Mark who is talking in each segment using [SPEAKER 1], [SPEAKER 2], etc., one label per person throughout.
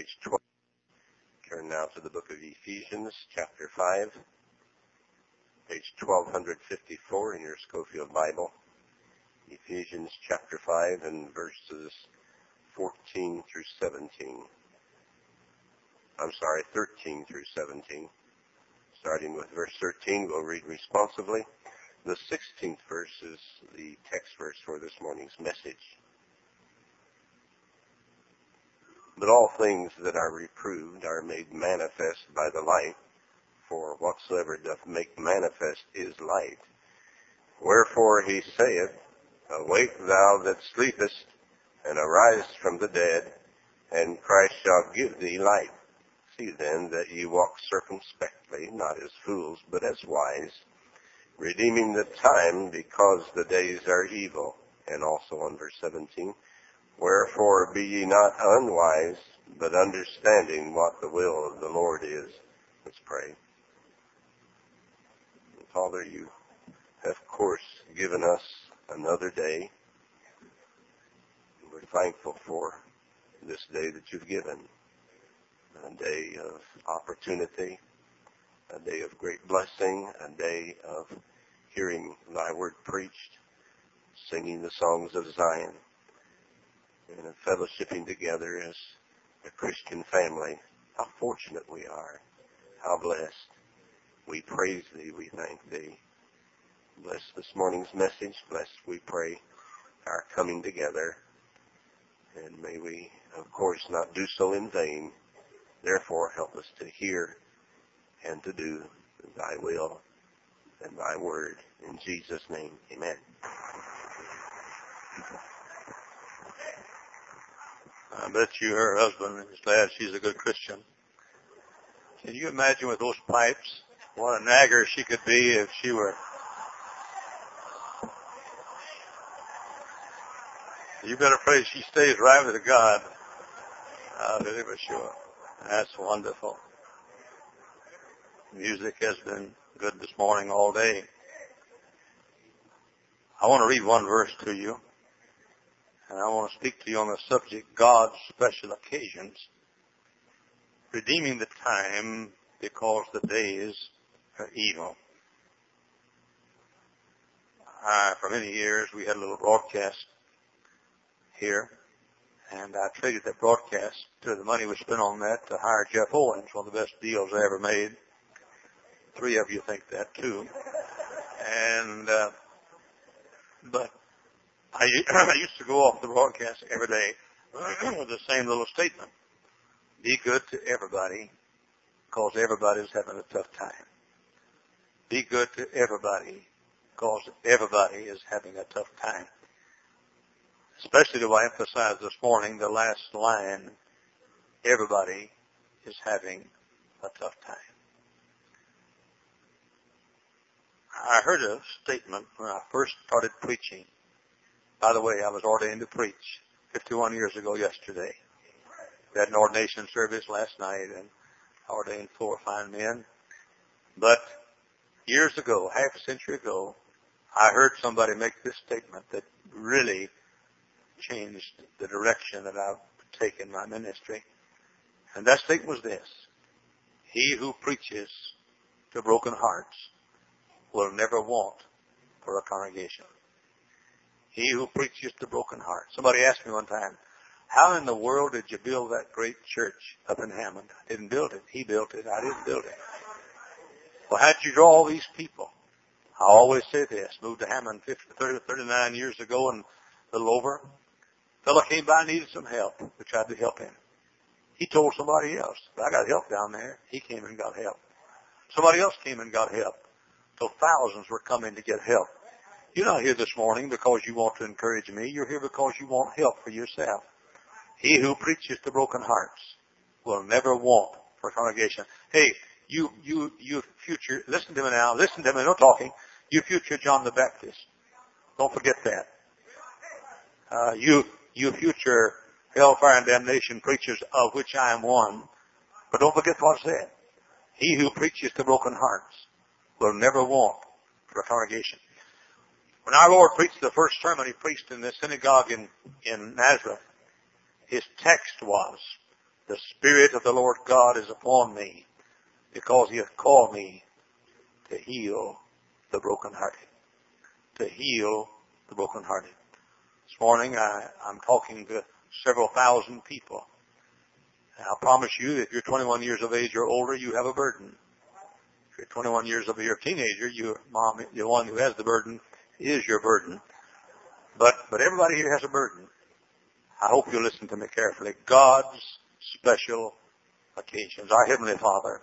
[SPEAKER 1] page 12. Turn now to the book of Ephesians, chapter 5, page 1254 in your Scofield Bible. Ephesians chapter 5 and verses 13 through 17. Starting with verse 13, we'll read responsively. The 16th verse is the text verse for this morning's message. But all things that are reproved are made manifest by the light, for whatsoever doth make manifest is light. Wherefore he saith, Awake thou that sleepest, and arise from the dead, and Christ shall give thee light. See then that ye walk circumspectly, not as fools, but as wise, redeeming the time, because the days are evil. And also on verse 17, Wherefore be ye not unwise, but understanding what the will of the Lord is. Let's pray. Father, you have, of course, given us another day. We're thankful for this day that you've given. A day of opportunity, a day of great blessing, a day of hearing thy word preached, singing the songs of Zion, and fellowshipping together as a Christian family. How fortunate we are. How blessed. We praise thee. We thank thee. Bless this morning's message. Bless, we pray, our coming together. And may we, of course, not do so in vain. Therefore, help us to hear and to do thy will and thy word. In Jesus' name, amen.
[SPEAKER 2] I bet you her husband is glad she's a good Christian. Can you imagine with those pipes what a nagger she could be if she were... You better pray she stays right with God. I'll tell you for sure. That's wonderful. Music has been good this morning all day. I want to read one verse to you. And I want to speak to you on the subject, God's special occasions. Redeeming the time because the days are evil. For many years we had a little broadcast here. And I traded that broadcast to the money we spent on that to hire Jeff Owens, one of the best deals I ever made. 3 of you think that too. And, but I used to go off the broadcast every day with the same little statement. Be good to everybody, because everybody's having a tough time. Be good to everybody, because everybody is having a tough time. Especially do I emphasize this morning the last line, everybody is having a tough time. I heard a statement when I first started preaching. By the way, I was ordained to preach 51 years ago yesterday. We had an ordination service last night and I ordained 4 fine men. But years ago, half a century ago, I heard somebody make this statement that really changed the direction that I've taken my ministry. And that statement was this: he who preaches to broken hearts will never want for a congregation. He who preaches to broken hearts. Somebody asked me one time, how in the world did you build that great church up in Hammond? I didn't build it. He built it. I didn't build it. Well, how did you draw all these people? I always say this. Moved to Hammond 39 years ago and a little over. Fellow came by and needed some help. We tried to help him. He told somebody else, I got help down there. He came and got help. Somebody else came and got help. So thousands were coming to get help. You're not here this morning because you want to encourage me. You're here because you want help for yourself. He who preaches to broken hearts will never want for a congregation. Hey, you future, listen to me now. Listen to me, no talking. You future John the Baptist. Don't forget that. You future hellfire and damnation preachers, of which I am one. But don't forget what's said. He who preaches to broken hearts will never want for a congregation. When our Lord preached the first sermon he preached in the synagogue in Nazareth, his text was, The Spirit of the Lord God is upon me, because He hath called me to heal the brokenhearted. To heal the brokenhearted. This morning I'm talking to several thousand people. And I'll promise you, if you're 21 years of age or older, you have a burden. If you're 21 years of age or a teenager, your mom, the one who has the burden, is your burden. But everybody here has a burden. I hope you'll listen to me carefully. God's special occasions. Our Heavenly Father,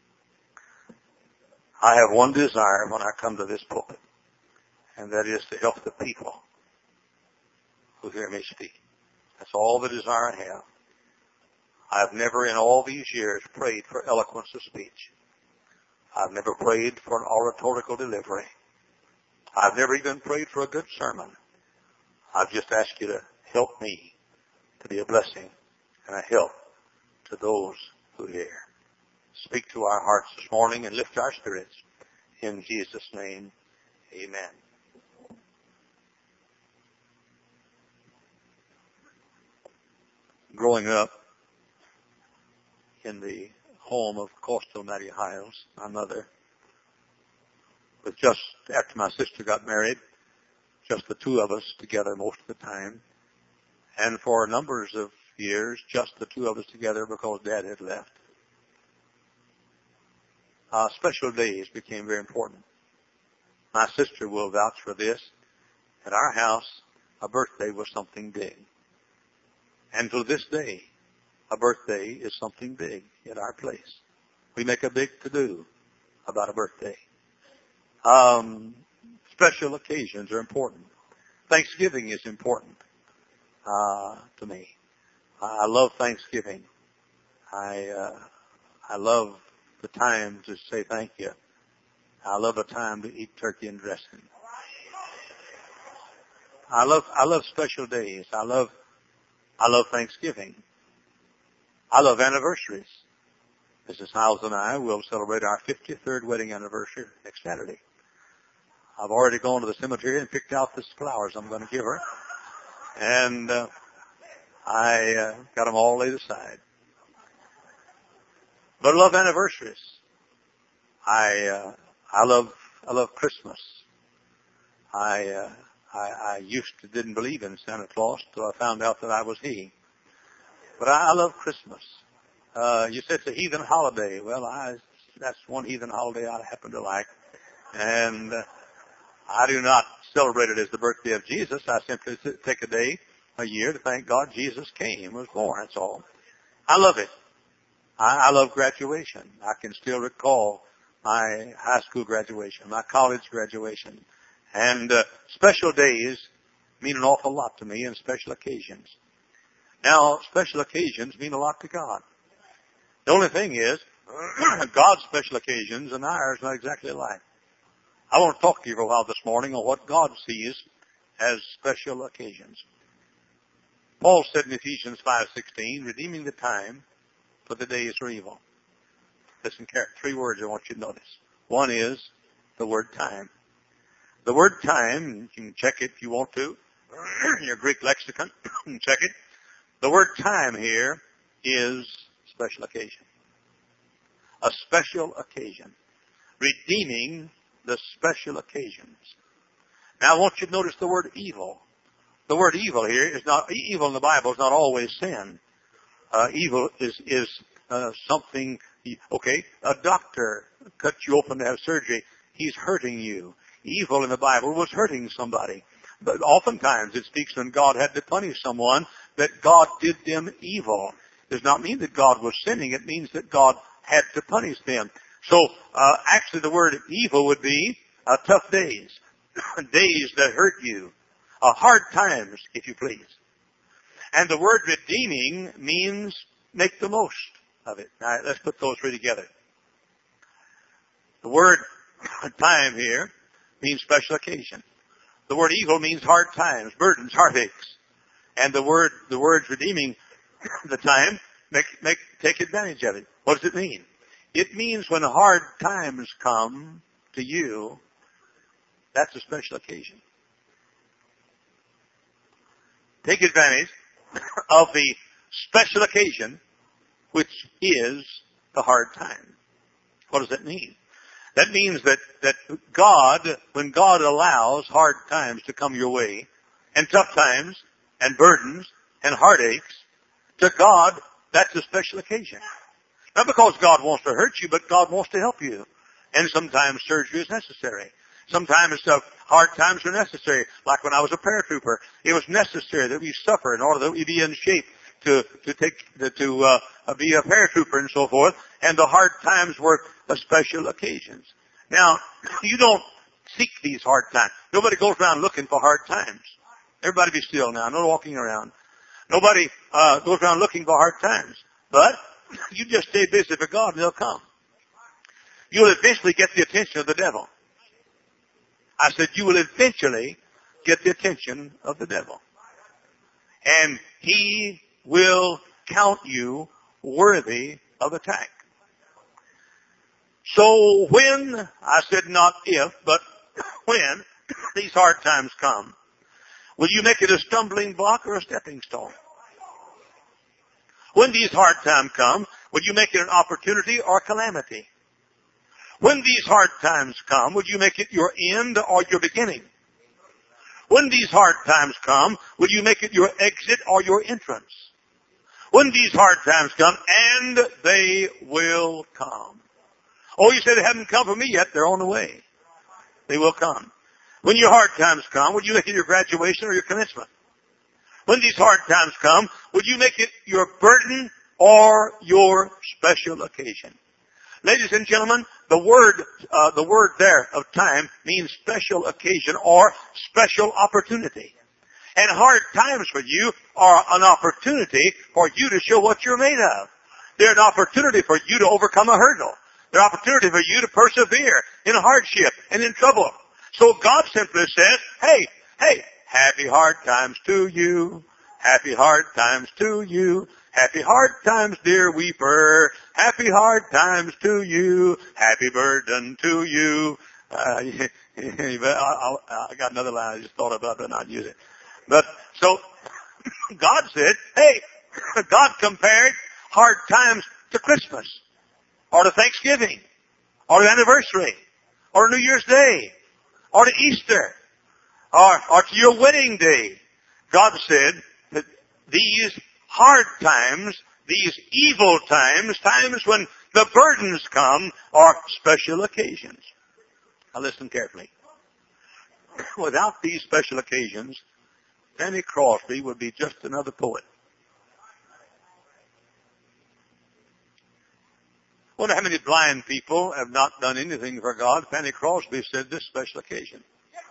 [SPEAKER 2] I have one desire when I come to this pulpit, and that is to help the people who hear me speak. That's all the desire I have. I've never in all these years prayed for eloquence of speech. I've never prayed for an oratorical delivery. I've never even prayed for a good sermon. I've just asked you to help me to be a blessing and a help to those who hear. Speak to our hearts this morning and lift our spirits. In Jesus' name, amen. Growing up in the home of Coastal Mattie Hiles, my mother, was just after my sister got married, just the two of us together most of the time. And for numbers of years, just the two of us together because Dad had left. Special days became very important. My sister will vouch for this. At our house, a birthday was something big. And to this day, a birthday is something big at our place. We make a big to-do about a birthday. Special occasions are important. Thanksgiving is important to me. I love Thanksgiving. I love the time to say thank you. I love a time to eat turkey and dressing. I love special days. I love Thanksgiving. I love anniversaries. Mrs. Hiles and I will celebrate our 53rd wedding anniversary next Saturday. I've already gone to the cemetery and picked out the flowers I'm going to give her. And I got them all laid aside. But I love anniversaries. I love Christmas. I didn't believe in Santa Claus till I found out that I was he. But I love Christmas. You said it's a heathen holiday. Well, that's one heathen holiday I happen to like. And I do not celebrate it as the birthday of Jesus. I simply take a day, a year, to thank God Jesus came, was born. That's all. I love it. I love graduation. I can still recall my high school graduation, my college graduation. And special days mean an awful lot to me, and special occasions. Now, special occasions mean a lot to God. The only thing is, God's special occasions and ours are not exactly alike. I want to talk to you for a while this morning on what God sees as special occasions. Paul said in Ephesians 5:16, redeeming the time, for the days are evil. Listen carefully. 3 words I want you to notice. One is the word time. The word time, you can check it if you want to, your Greek lexicon, check it. The word time here is special occasion. A special occasion. Redeeming the special occasions. Now I want you to notice the word evil. The word evil here is not, evil in the Bible is not always sin. Evil is something, okay, a doctor cut you open to have surgery. He's hurting you. Evil in the Bible was hurting somebody. But oftentimes it speaks when God had to punish someone that God did them evil. It does not mean that God was sinning. It means that God had to punish them. So actually the word evil would be tough days. Days that hurt you. Hard times, if you please. And the word redeeming means make the most of it. Now, let's put those 3 together. The word time here means special occasion. The word evil means hard times, burdens, heartaches. And the word redeeming the time, take advantage of it. What does it mean? It means when hard times come to you, that's a special occasion. Take advantage of the special occasion which is the hard time. What does that mean? That means that God, when God allows hard times to come your way, and tough times, and burdens, and heartaches, to God, that's a special occasion. Not because God wants to hurt you, but God wants to help you. And sometimes surgery is necessary. Sometimes hard times are necessary. Like when I was a paratrooper, it was necessary that we suffer in order that we be in shape to be a paratrooper and so forth. And the hard times were special occasions. Now, you don't seek these hard times. Nobody goes around looking for hard times. Everybody be still now. No walking around. Nobody goes around looking for hard times. But you just stay busy for God and they'll come. You'll eventually get the attention of the devil. I said you will eventually get the attention of the devil. And he will count you worthy of attack. So when, I said not if, but when these hard times come, will you make it a stumbling block or a stepping stone? When these hard times come, will you make it an opportunity or calamity? When these hard times come, would you make it your end or your beginning? When these hard times come, will you make it your exit or your entrance? When these hard times come, and they will come. Oh, you say they haven't come for me yet. They're on the way. They will come. When your hard times come, would you make it your graduation or your commencement? When these hard times come, would you make it your burden or your special occasion? Ladies and gentlemen, the word there of time means special occasion or special opportunity. And hard times for you are an opportunity for you to show what you're made of. They're an opportunity for you to overcome a hurdle. They're an opportunity for you to persevere in hardship and in trouble. So God simply says, hey, happy hard times to you. Happy hard times to you. Happy hard times, dear weeper. Happy hard times to you. Happy burden to you. I got another line I just thought about, but not use it. But so God said, hey, God compared hard times to Christmas, or to Thanksgiving, or to anniversary, or New Year's Day, or to Easter, or to your wedding day. God said that these hard times, these evil times, times when the burdens come, are special occasions. Now listen carefully. Without these special occasions, Fanny Crosby would be just another poet. I wonder how many blind people have not done anything for God. Fanny Crosby said this special occasion.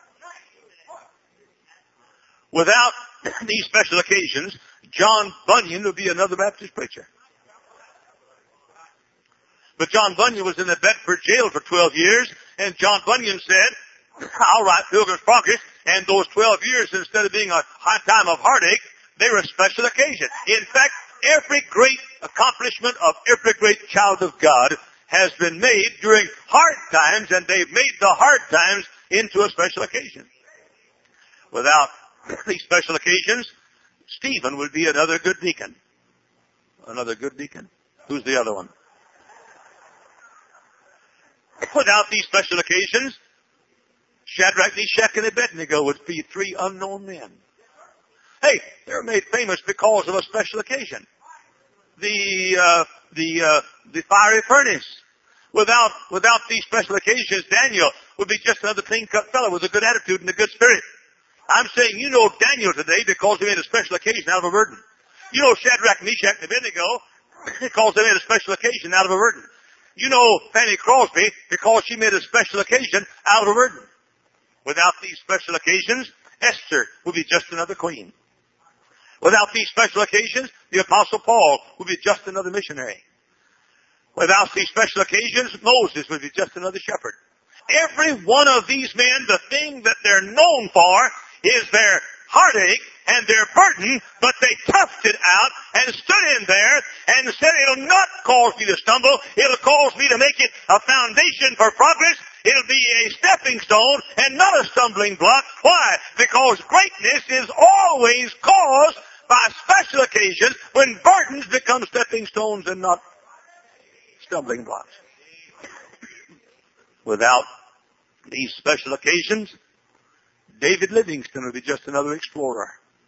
[SPEAKER 2] Without these special occasions, John Bunyan would be another Baptist preacher. But John Bunyan was in the Bedford jail for 12 years, and John Bunyan said, I'll write Pilgrim's Progress, and those 12 years, instead of being a high time of heartache, they were a special occasion. In fact, every great accomplishment of every great child of God has been made during hard times, and they've made the hard times into a special occasion. Without these special occasions, Stephen would be another good deacon. Another good deacon? Who's the other one? Without these special occasions, Shadrach, Meshach, and Abednego would be three unknown men. Hey, they're made famous because of a special occasion. The fiery furnace. Without these special occasions, Daniel would be just another clean-cut fellow with a good attitude and a good spirit. I'm saying you know Daniel today because he made a special occasion out of a burden. You know Shadrach, Meshach, and Abednego because they made a special occasion out of a burden. You know Fanny Crosby because she made a special occasion out of a burden. Without these special occasions, Esther would be just another queen. Without these special occasions, the Apostle Paul would be just another missionary. Without these special occasions, Moses would be just another shepherd. Every one of these men, the thing that they're known for is their heartache and their burden, but they toughed it out and stood in there and said, it'll not cause me to stumble. It'll cause me to make it a foundation for progress. It'll be a stepping stone and not a stumbling block. Why? Because greatness is always caused by special occasions when burdens become stepping stones and not stumbling blocks. Without these special occasions, David Livingstone would be just another explorer.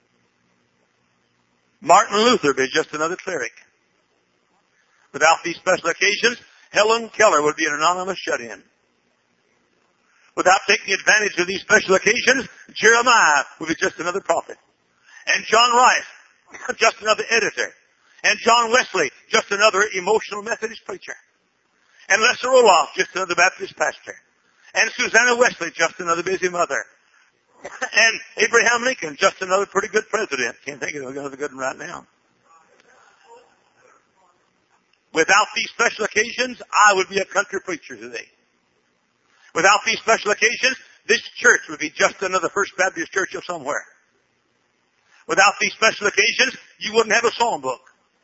[SPEAKER 2] Martin Luther would be just another cleric. Without these special occasions, Helen Keller would be an anonymous shut-in. Without taking advantage of these special occasions, Jeremiah would be just another prophet. And John Rice, just another editor. And John Wesley, just another emotional Methodist preacher. And Lester Roloff, just another Baptist pastor. And Susanna Wesley, just another busy mother. And Abraham Lincoln, just another pretty good president. Can't think of another good one right now. Without these special occasions, I would be a country preacher today. Without these special occasions, this church would be just another First Baptist church of somewhere. Without these special occasions, you wouldn't have a songbook.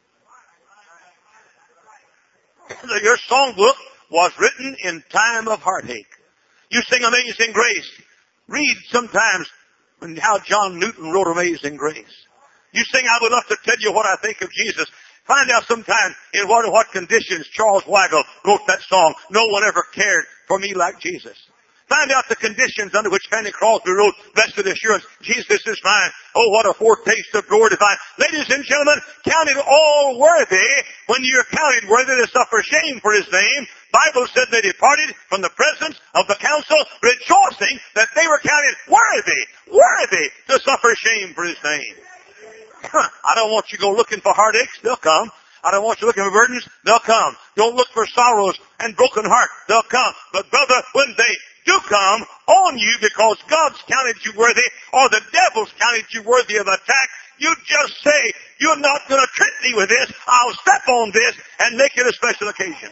[SPEAKER 2] Your songbook was written in time of heartache. You sing Amazing Grace. Read sometimes how John Newton wrote Amazing Grace. You sing I Would Love to Tell You What I Think of Jesus. Find out sometime in what conditions Charles Weigel wrote that song, No One Ever Cared for Me Like Jesus. Find out the conditions under which Fanny Crosby wrote Blessed Assurance, Jesus is mine. Oh, what a foretaste of glory divine. Ladies and gentlemen, count it all worthy when you're counted worthy to suffer shame for His name. Bible said they departed from the presence of the council, rejoicing that they were counted worthy to suffer shame for His name. I don't want you to go looking for heartaches. They'll come. I don't want you looking for burdens. They'll come. Don't look for sorrows and broken heart. They'll come. But brother, when they do come on you because God's counted you worthy or the devil's counted you worthy of attack, you just say, you're not going to trick me with this. I'll step on this and make it a special occasion.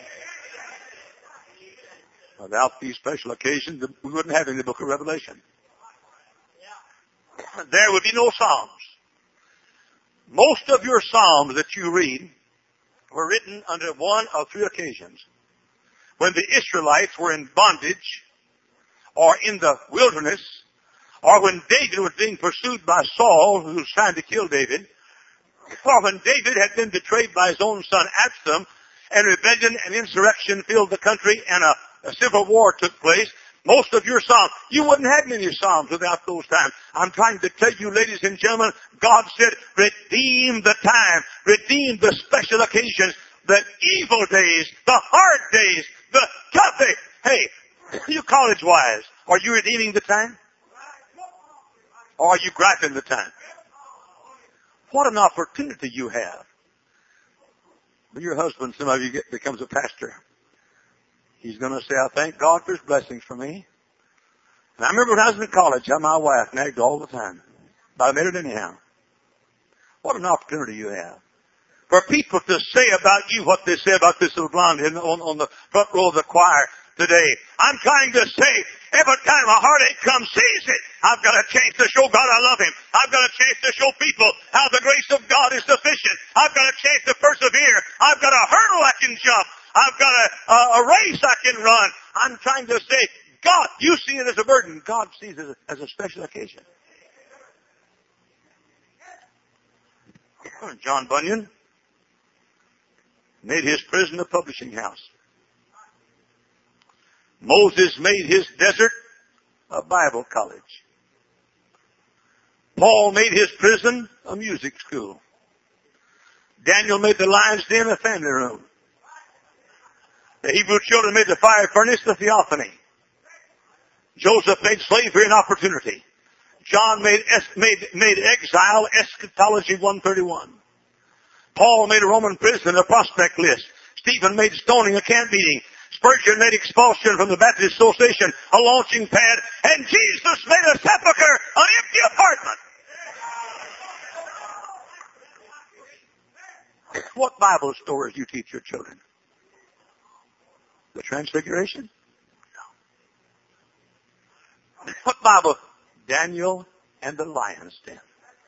[SPEAKER 2] Without these special occasions, we wouldn't have any book of Revelation. There would be no Psalms. Most of your Psalms that you read were written under one of three occasions. When the Israelites were in bondage, or in the wilderness, or when David was being pursued by Saul, who was trying to kill David, or when David had been betrayed by his own son Absalom, and rebellion and insurrection filled the country, and a civil war took place. Most of your Psalms, you wouldn't have many Psalms without those times. I'm trying to tell you, ladies and gentlemen, God said, redeem the time, redeem the special occasions, the evil days, the hard days, the tough days. Hey, you college wise, are you redeeming the time? Or are you griping the time? What an opportunity you have. When your husband, some of you becomes a pastor, he's going to say, I thank God for His blessings for me. And I remember when I was in college, how my wife nagged all the time. But I made it anyhow. What an opportunity you have. For people to say about you what they say about this little blonde on the front row of the choir today. I'm trying to say, every time a heartache comes, seize it. I've got a chance to show God I love Him. I've got a chance to show people how the grace of God is sufficient. I've got a chance to persevere. I've got a hurdle I can jump. I've got a race I can run. I'm trying to say, God, you see it as a burden. God sees it as a special occasion. John Bunyan made his prison a publishing house. Moses made his desert a Bible college. Paul made his prison a music school. Daniel made the lion's den a family room. The Hebrew children made the fire furnace the theophany. Joseph made slavery an opportunity. John made exile eschatology 131. Paul made a Roman prison a prospect list. Stephen made stoning a camp meeting. Spurgeon made expulsion from the Baptist Association a launching pad. And Jesus made a sepulcher an empty apartment. What Bible stories do you teach your children? The Transfiguration? No. What Bible? Daniel and the lion's den.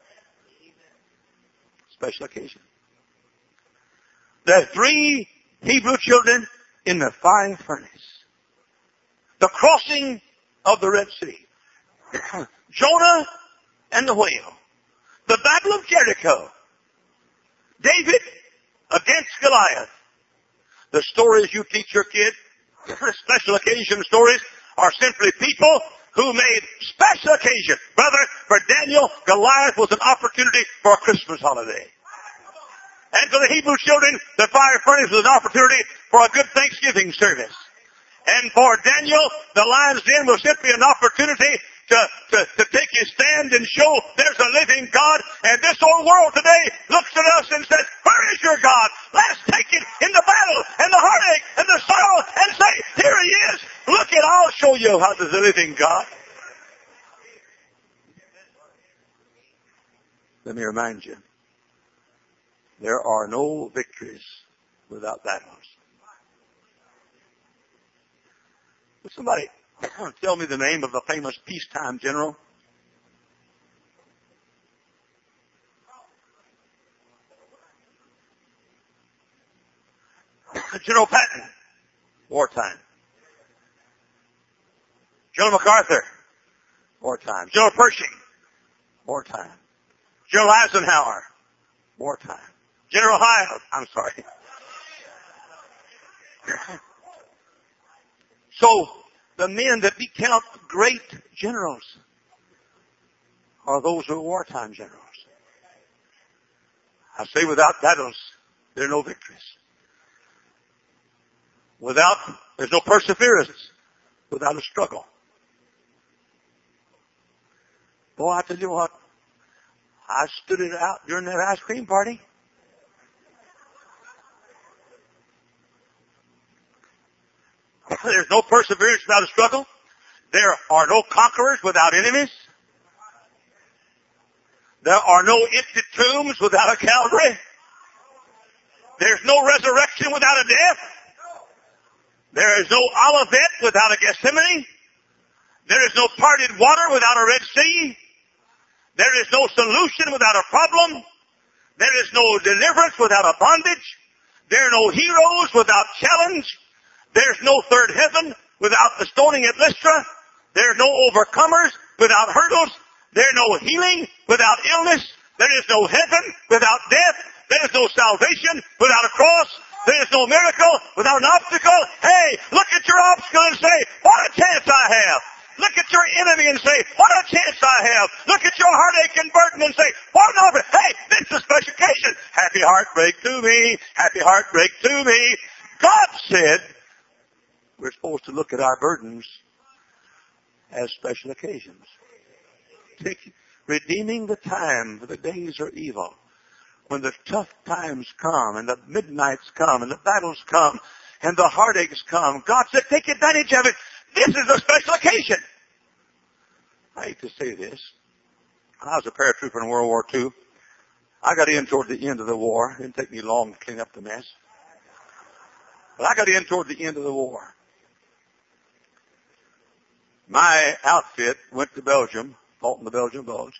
[SPEAKER 2] Special occasion. The three Hebrew children in the fire furnace. The crossing of the Red Sea. Jonah and the whale. The Battle of Jericho. David against Goliath. The stories you teach your kids, special occasion stories, are simply people who made special occasion. Brother, for Daniel, Goliath was an opportunity for a Christmas holiday. And for the Hebrew children, the fire furnace was an opportunity for a good Thanksgiving service. And for Daniel, the lion's den was simply an opportunity to take his stand and show there's a living God. And this whole world today looks at us and says, where is your God? Let's take it in the battle and the heartache and the sorrow and say, here he is. Look it, I'll show you how there's a living God. Let me remind you, there are no victories without battles. Would somebody tell me the name of a famous peacetime general? General Patton, wartime. General MacArthur, wartime. General Pershing, wartime. General Eisenhower, wartime. General Hyde, I'm sorry. So, the men that we count great generals are those who are wartime generals. I say without battles, there are no victories. There's no perseverance without a struggle. Boy, I tell you what, I stood it out during that ice cream party. There's no perseverance without a struggle. There are no conquerors without enemies. There are no empty tombs without a Calvary. There's no resurrection without a death. There is no Olivet without a Gethsemane. There is no parted water without a Red Sea. There is no solution without a problem. There is no deliverance without a bondage. There are no heroes without challenge. There's no third heaven without the stoning at Lystra. There are no overcomers without hurdles. There's no healing without illness. There is no heaven without death. There is no salvation without a cross. There is no miracle without an obstacle. Hey, look at your obstacle and say, what a chance I have. Look at your enemy and say, what a chance I have. Look at your heartache and burden and say, what an opportunity. Hey, this is a special occasion. Happy heartbreak to me. Happy heartbreak to me. God said we're supposed to look at our burdens as special occasions. Redeeming the time, for the days are evil. When the tough times come and the midnights come and the battles come and the heartaches come, God said, take advantage of it. This is a special occasion. I hate to say this. I was a paratrooper in World War II. I got in toward the end of the war. It didn't take me long to clean up the mess. But I got in toward the end of the war. My outfit went to Belgium, fought in the Belgian Bulge.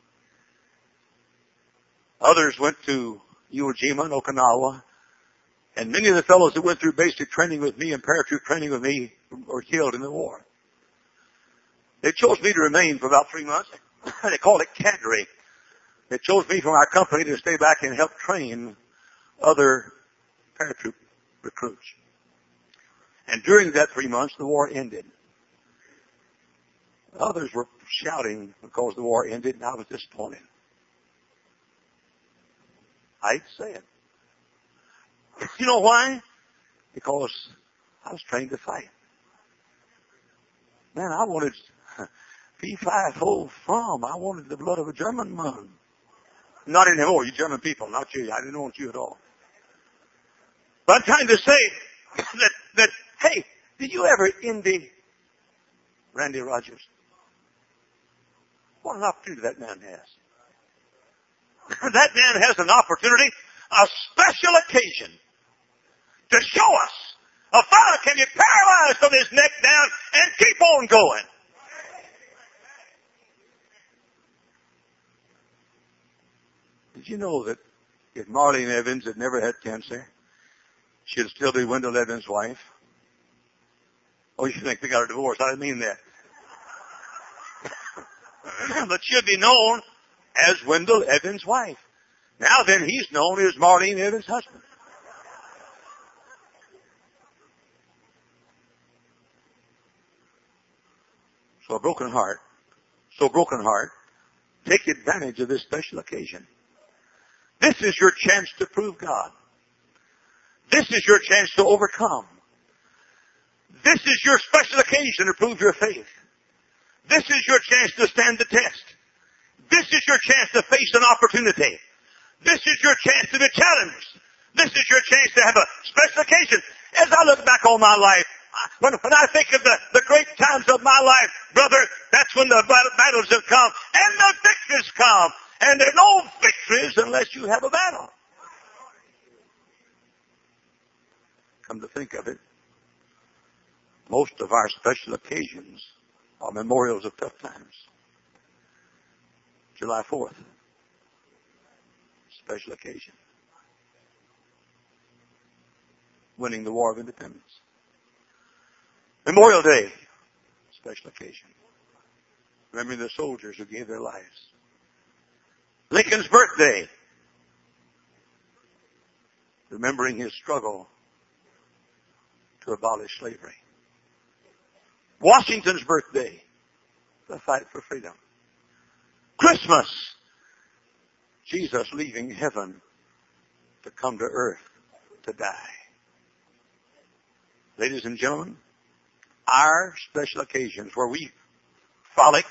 [SPEAKER 2] Others went to Iwo Jima and Okinawa. And many of the fellows that went through basic training with me and paratroop training with me were killed in the war. They chose me to remain for about 3 months. They called it cadre. They chose me from our company to stay back and help train other paratroop recruits. And during that 3 months, the war ended. Others were shouting because the war ended, and I was disappointed. I hate to say it. You know why? Because I was trained to fight. Man, I wanted P5 from. I wanted the blood of a German man. Not anymore, you German people, not you. I didn't want you at all. But I'm trying to say that hey, did you ever envy Randy Rogers? What an opportunity that man has. That man has an opportunity, a special occasion, to show us a fellow can be paralyzed from his neck down and keep on going. Did you know that if Marlene Evans had never had cancer, she'd still be Wendell Evans' wife? Oh, you think they got a divorce. I didn't mean that. But she'd be known as Wendell Evans' wife. Now then, he's known as Marlene Evans' husband. So broken heart, take advantage of this special occasion. This is your chance to prove God. This is your chance to overcome. This is your special occasion to prove your faith. This is your chance to stand the test. This is your chance to face an opportunity. This is your chance to be challenged. This is your chance to have a special occasion. As I look back on my life, when I think of the great times of my life, brother, that's when the battles have come and the victories come. And there are no victories unless you have a battle. Come to think of it, most of our special occasions are memorials of tough times. July 4th, special occasion. Winning the War of Independence. Memorial Day, special occasion. Remembering the soldiers who gave their lives. Lincoln's birthday, remembering his struggle to abolish slavery. Washington's birthday, the fight for freedom. Christmas, Jesus leaving heaven to come to earth to die. Ladies and gentlemen, our special occasions where we frolic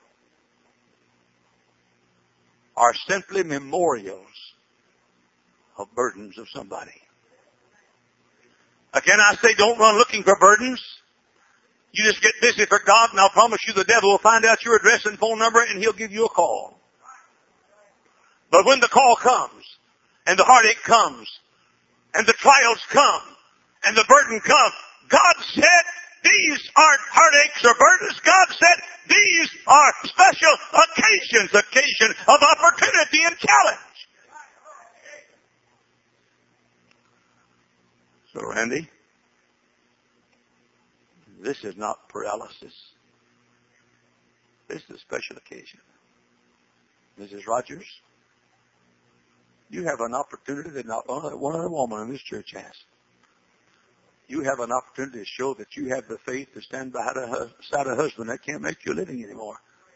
[SPEAKER 2] are simply memorials of burdens of somebody. Again, I say don't run looking for burdens. You just get busy for God, and I'll promise you the devil will find out your address and phone number, and he'll give you a call. But when the call comes, and the heartache comes, and the trials come, and the burden comes, God said, these aren't heartaches or burdens. God said, these are special occasions, occasion of opportunity and challenge. So, Randy, this is not paralysis. This is a special occasion. Mrs. Rogers, you have an opportunity that not one other woman in this church has. You have an opportunity to show that you have the faith to stand beside a husband that can't make you a living anymore.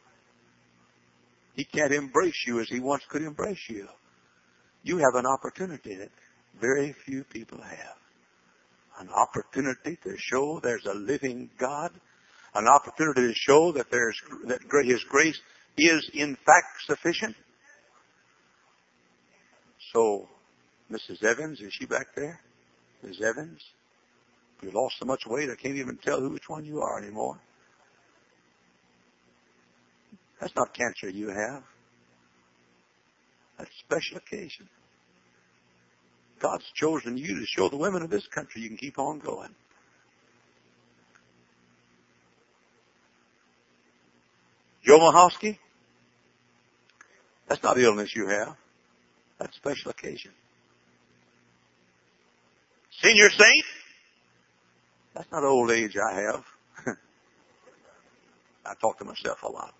[SPEAKER 2] He can't embrace you as he once could embrace you. You have an opportunity that very few people have. An opportunity to show there's a living God. An opportunity to show that His grace is in fact sufficient. So, Mrs. Evans, is she back there? Mrs. Evans? You lost so much weight I can't even tell which one you are anymore. That's not cancer you have. That's a special occasion. God's chosen you to show the women of this country you can keep on going. Joe Mahowski, that's not illness you have. That's a special occasion. Senior saint, that's not old age I have. I talk to myself a lot.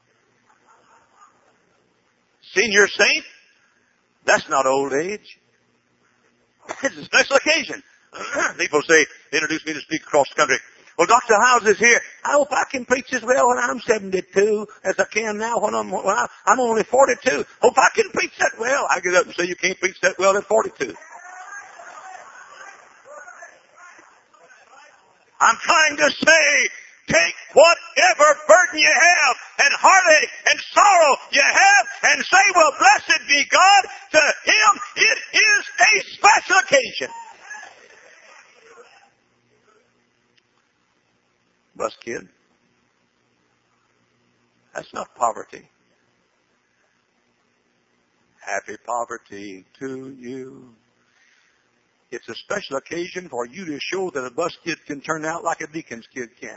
[SPEAKER 2] Senior saint, that's not old age. It's a special occasion. People say, they introduce me to speak across the country. Well, Dr. Howes is here. I hope I can preach as well when I'm 72 as I can now when I'm only 42. Hope I can preach that well. I get up and say you can't preach that well at 42. I'm trying to say, take whatever burden you have and heartache and sorrow you have and say, well, blessed be God. To Him it is a special occasion. Bus kid, that's not poverty. Happy poverty to you. It's a special occasion for you to show that a bus kid can turn out like a deacon's kid can.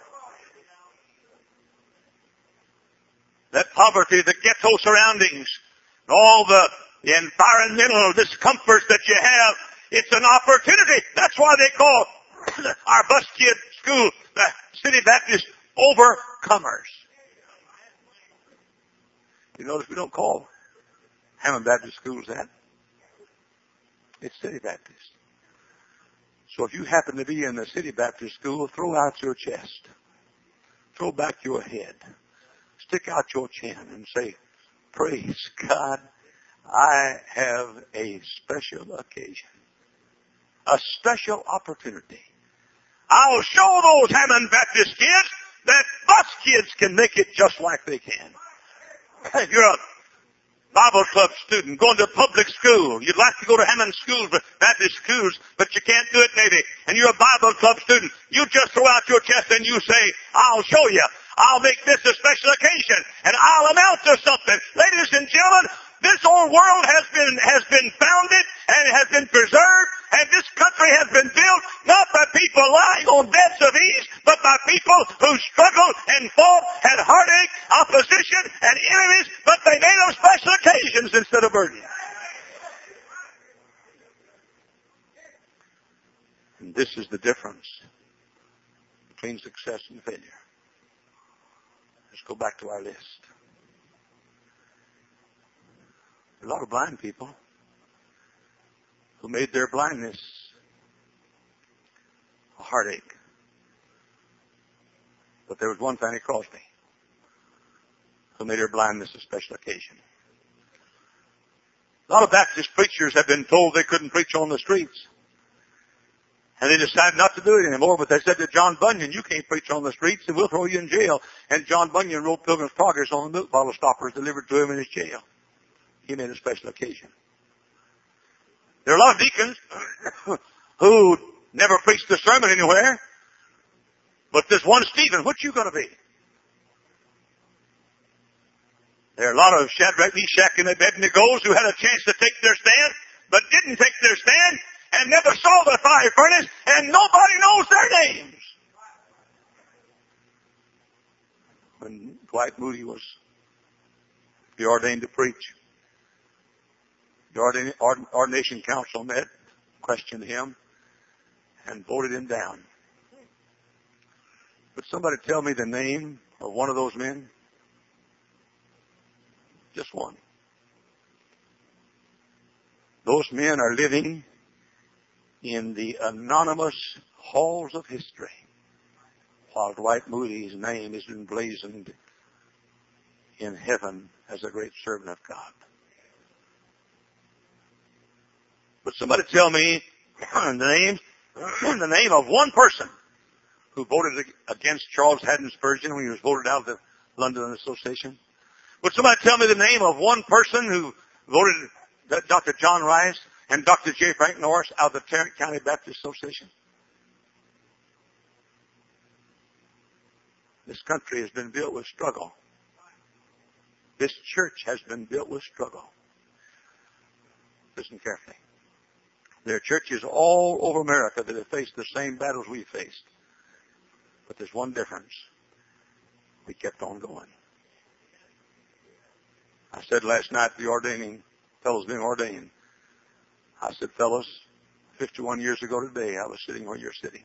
[SPEAKER 2] That poverty, the ghetto surroundings, all the environmental discomforts that you have, it's an opportunity. That's why they call our bus kid school the City Baptist Overcomers. You notice we don't call Hammond Baptist School's at? It's City Baptist. So if you happen to be in the City Baptist School, throw out your chest. Throw back your head. Stick out your chin and say, praise God, I have a special occasion. A special opportunity. I'll show those Hammond Baptist kids that us kids can make it just like they can. If you're a Bible club student going to public school, you'd like to go to Hammond schools, Baptist schools, but you can't do it maybe, and you're a Bible club student, you just throw out your chest and you say, I'll show you. I'll make this a special occasion, and I'll announce to something. Ladies and gentlemen, this old world has been founded and has been preserved, and this country has been built not by people lying on beds of ease, but by people who struggled and fought, had heartache, opposition, and enemies, but they made them special occasions instead of burdens. And this is the difference between success and failure. Let's go back to our list. A lot of blind people who made their blindness a heartache. But there was one Fanny Crosby who made her blindness a special occasion. A lot of Baptist preachers have been told they couldn't preach on the streets. And they decided not to do it anymore, but they said to John Bunyan, you can't preach on the streets and we'll throw you in jail. And John Bunyan wrote Pilgrim's Progress on the milk bottle stoppers delivered to him in his jail. He made a special occasion. There are a lot of deacons who never preached a sermon anywhere, but this one Stephen, what you going to be? There are a lot of Shadrach, Meshach, and Abednego who had a chance to take their stand, but didn't take their stand, and never saw the fire furnace, and nobody knows their names. When Dwight Moody was ordained to preach, the ordination council met, questioned him, and voted him down. Would somebody tell me the name of one of those men? Just one. Those men are living in the anonymous halls of history, while Dwight Moody's name is emblazoned in heaven as a great servant of God. But somebody tell me the name of one person who voted against Charles Haddon Spurgeon when he was voted out of the London Association. Would somebody tell me the name of one person who voted Dr. John Rice and Dr. J. Frank Norris out of the Tarrant County Baptist Association? This country has been built with struggle. This church has been built with struggle. Listen carefully. There are churches all over America that have faced the same battles we faced. But there's one difference. We kept on going. I said last night to the fellows being ordained, I said, fellows, 51 years ago today, I was sitting where you're sitting.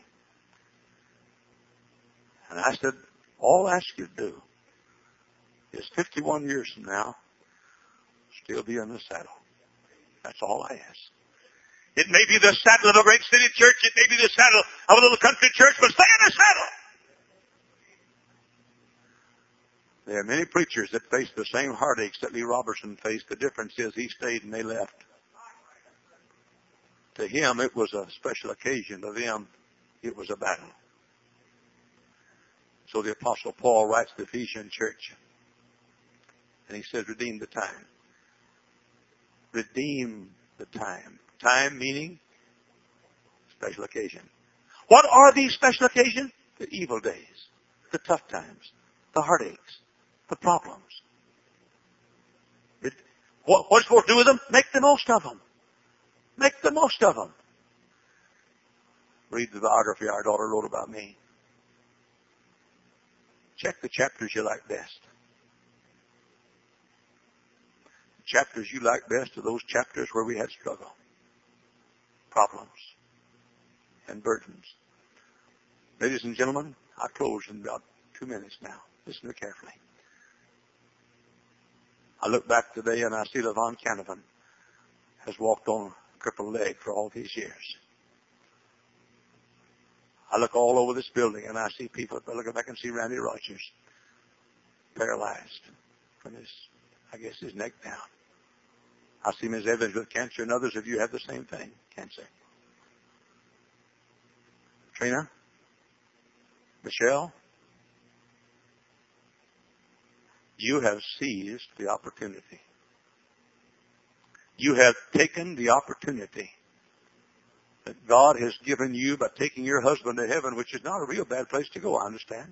[SPEAKER 2] And I said, all I ask you to do is 51 years from now, still be in the saddle. That's all I ask. It may be the saddle of a great city church. It may be the saddle of a little country church, but stay in the saddle. There are many preachers that face the same heartaches that Lee Robertson faced. The difference is he stayed and they left. To him, it was a special occasion. To them, it was a battle. So the Apostle Paul writes to the Ephesian church, and he says, redeem the time. Redeem the time. Time meaning special occasion. What are these special occasions? The evil days, the tough times, the heartaches, the problems. What are you supposed to do with them? Make the most of them. Make the most of them. Read the biography our daughter wrote about me. Check the chapters you like best. The chapters you like best are those chapters where we had struggle, problems, and burdens. Ladies and gentlemen, I close in about 2 minutes now. Listen carefully. I look back today and I see LaVon Canavan has walked on a crippled leg for all these years. I look all over this building and I see people. I look back and see Randy Rogers paralyzed from his neck down. I see Ms. Evans with cancer, and others of you have the same thing, cancer. Trina? Michelle? You have seized the opportunity. You have taken the opportunity that God has given you by taking your husband to heaven, which is not a real bad place to go, I understand.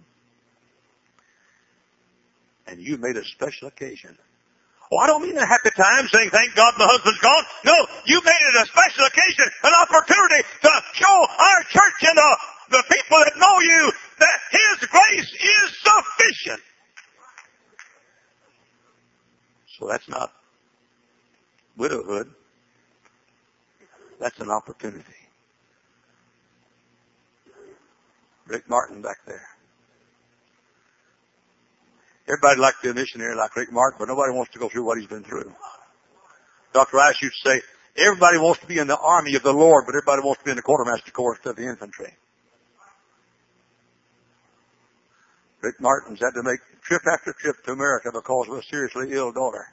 [SPEAKER 2] And you made a special occasion. Oh, I don't mean a happy time saying, thank God my husband's gone. No, you made it a special occasion, an opportunity to show our church and the people that know you that His grace is sufficient. So that's not widowhood. That's an opportunity. Rick Martin back there. Everybody likes to be a missionary like Rick Martin, but nobody wants to go through what he's been through. Dr. Rice used to say, everybody wants to be in the army of the Lord, but everybody wants to be in the quartermaster corps of the infantry. Rick Martin's had to make trip after trip to America because of a seriously ill daughter.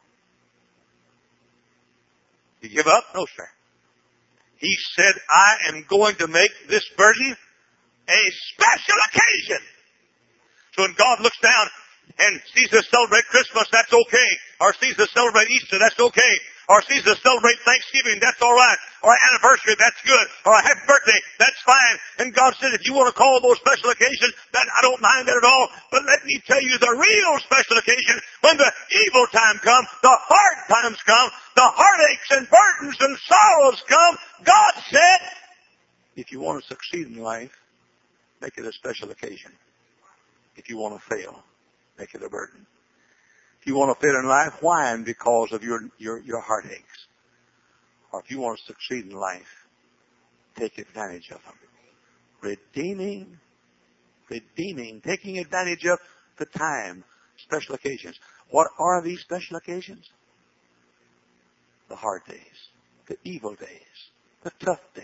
[SPEAKER 2] He give up? No, sir. He said, I am going to make this burden a special occasion. So when God looks down and sees us celebrate Christmas, that's okay. Or sees us celebrate Easter, that's okay. Or sees us celebrate Thanksgiving, that's all right. Or anniversary, that's good. Or a happy birthday, that's fine. And God said, if you want to call those special occasions, that I don't mind that at all. But let me tell you, the real special occasion, when the evil time comes, the hard times come, the heartaches and burdens and sorrows come, God said, if you want to succeed in life, make it a special occasion. If you want to fail, make it a burden. If you want to fail in life, whine because of your heartaches. Or if you want to succeed in life, take advantage of them. Redeeming, taking advantage of the time, special occasions. What are these special occasions? The hard days, the evil days, the tough days.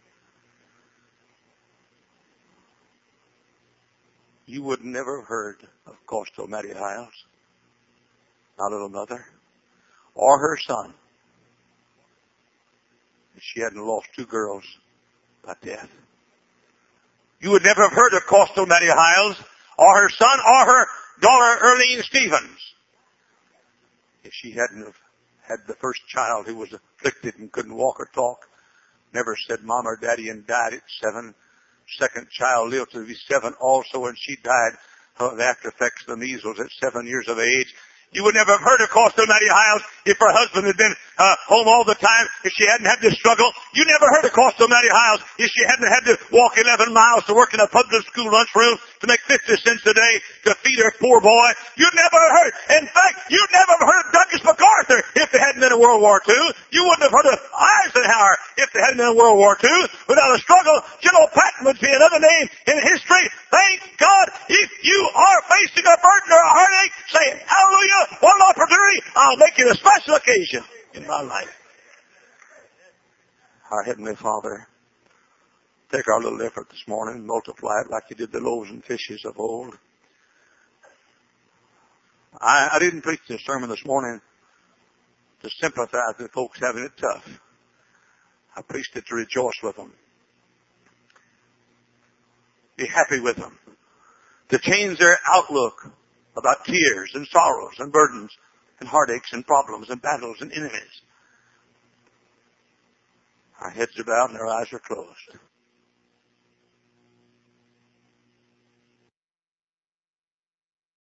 [SPEAKER 2] You would never have heard of Coastal Mattie Hiles, my little mother, or her son, if she hadn't lost two girls by death. You would never have heard of Coastal Mattie Hiles, or her son, or her daughter, Earlene Stevens, if she hadn't have had the first child who was afflicted and couldn't walk or talk, never said Mom or Daddy, and died at 7. Second child lived to be 7 also, and she died of the after effects of the measles at 7 years of age. You would never have heard of Coastal Mattie Hiles if her husband had been home all the time, if she hadn't had this struggle. You never heard of Coastal Mattie Hiles if she hadn't had to walk 11 miles to work in a public school lunchroom to make 50 cents a day to feed her poor boy. You never heard. In fact, you never heard of Douglas MacArthur if there hadn't been a World War II. You wouldn't have heard of Eisenhower if there hadn't been a World War II. Without a struggle, General Patton would be another name in history. Thank God. If you are facing a burden or a heartache, say, hallelujah. One opportunity, I'll make it a special occasion in my life. Our Heavenly Father, take our little effort this morning, multiply it like you did the loaves and fishes of old. I didn't preach this sermon this morning to sympathize with folks having it tough. I preached it to rejoice with them. Be happy with them. To change their outlook about tears and sorrows and burdens and heartaches and problems and battles and enemies. Our heads are bowed and our eyes are closed.